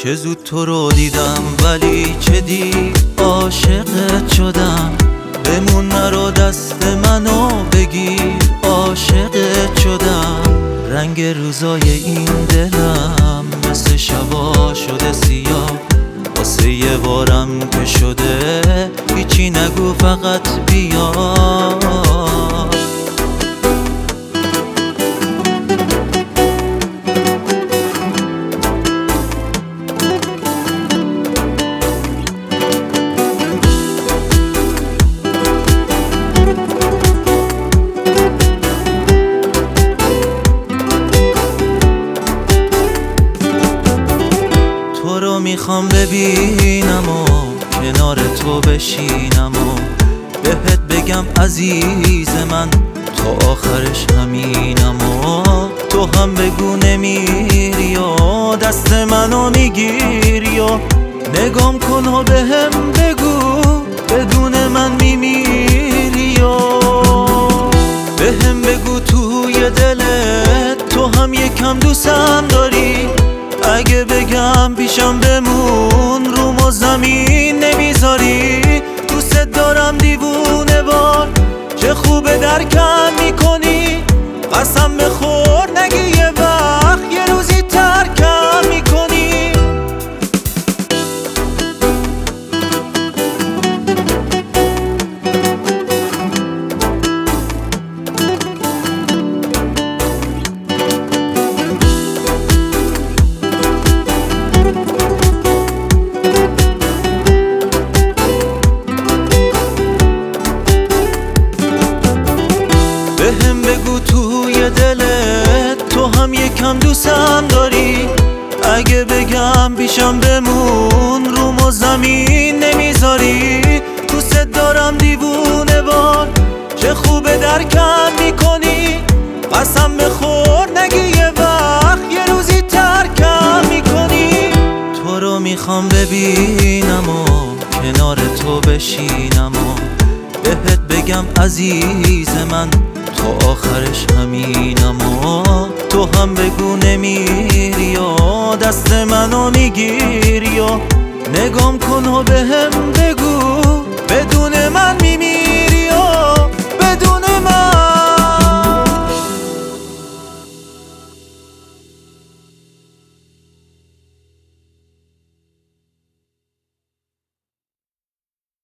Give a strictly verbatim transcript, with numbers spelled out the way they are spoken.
چه زود تو رو دیدم ولی چه دیر عاشقت شدم. بمون نرو دست منو بگیر، عاشقت شدم. رنگ روزای این دلم مثل شبا شده سیاه، واسه یه بارم که شده هیچی نگو فقط بیا. تو رو میخوام ببینم و کنار تو بشینم و بهت بگم عزیز من تا آخرش همینم و تو هم بگو نمیری و دست منو میگیری و نگام کن و بهم بگو بدون من میمیری و بهم بگو توی دلت تو هم یکم دوستم داری. اگه بگم پیشم بمون روم و زمین نمیذاری. دوست دارم دیوونه وار، چه خوبه درکم میکنی. قسم بخور نگی یه وقت یه روزی ترکم میکنی. بهم بگو توی دلت تو هم یکم دوستم داری. اگه بگم پیشم بمون روم و زمین نمیذاری. دوست دارم دیوونه وار، چه خوبه درکم میکنی. قسم بخور نگی یه وقت یه روزی ترکم میکنی. تو رو میخوام ببینم و کنار تو بشینم و بهت بگم عزیز من تا آخرش همینم و تو هم بگو نمیری و دست منو میگیری و نگام کن و بهم بگو بدون من میمیری.